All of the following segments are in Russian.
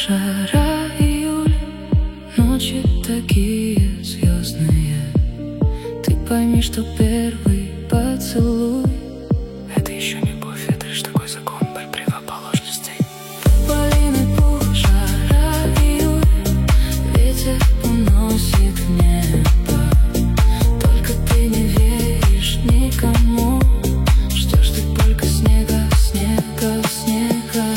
жара, июль, ночи такие звездные. Ты пойми, что первый поцелуй — это еще не любовь, это лишь такой закон противоположностей. Тополиный пух, жара, июль, ветер уносит в небо. Только ты не веришь никому, ждешь ты только снега, снега, снега.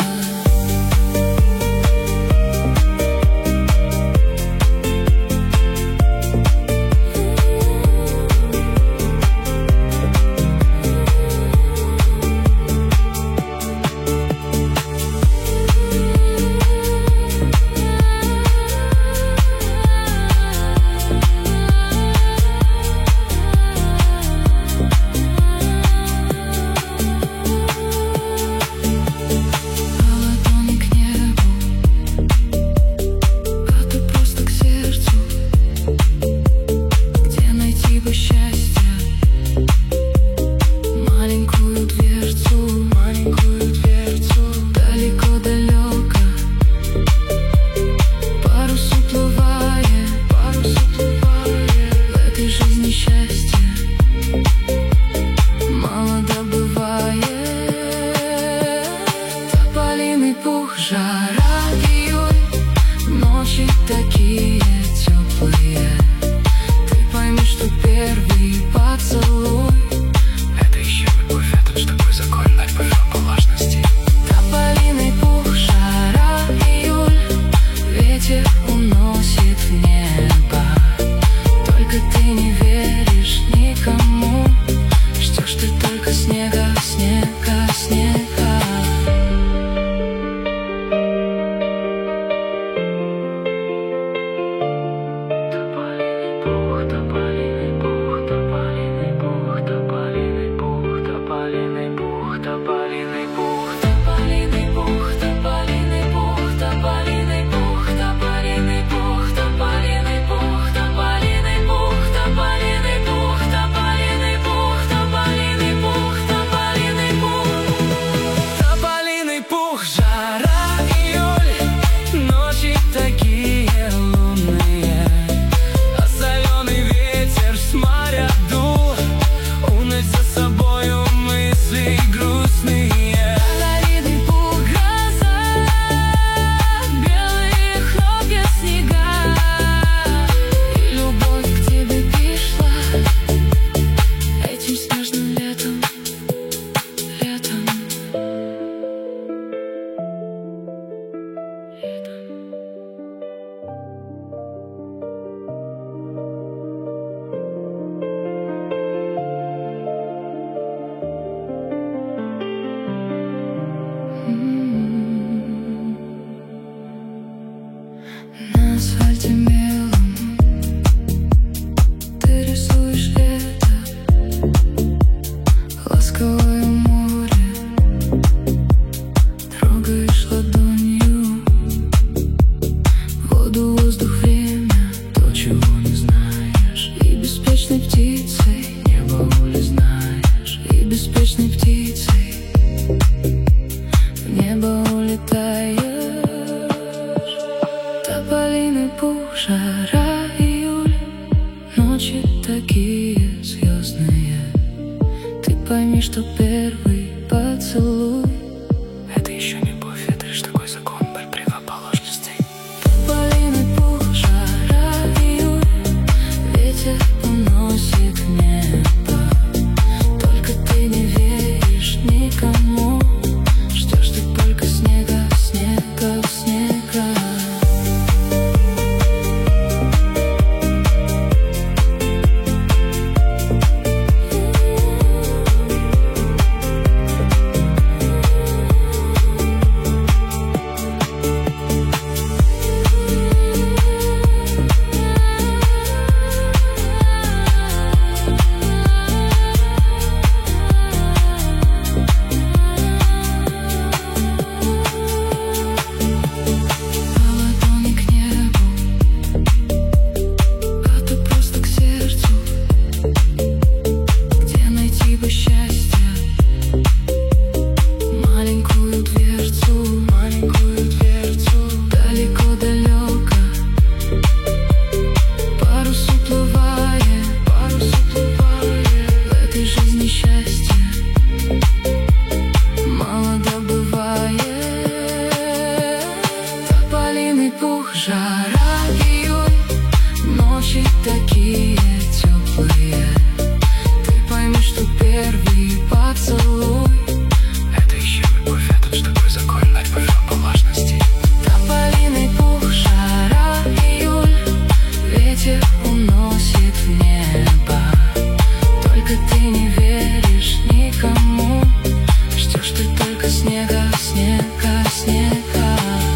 снега, снега, снега.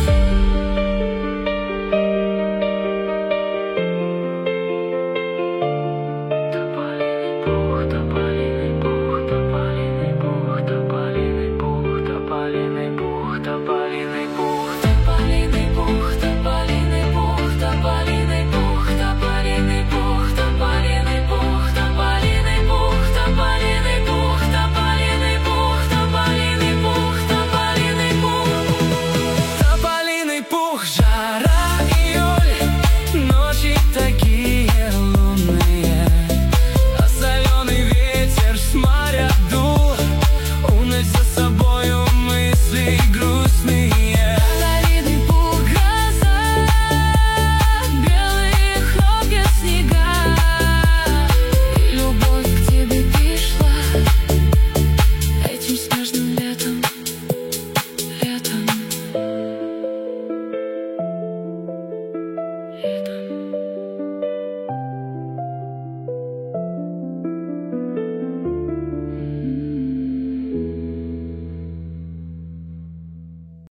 Тополиный пух, тополиный пух, тополиный пух, тополиный пух, тополиный пух, тополиный пух, тополиный пух, тополиный пух, тополиный пух, тополиный пух, тополиный пух, тополиный пух, тополиный пух, тополиный пух, тополиный пух, тополиный пух. Тополиный пух, жара, июль, ночи такие лунные, а соленый ветер с моря дул, уносит за собою мысли грустные. Тополиный пух, гроза, белые хлопья снега, и любовь к тебе пришла этим снежным летом, летом, летом.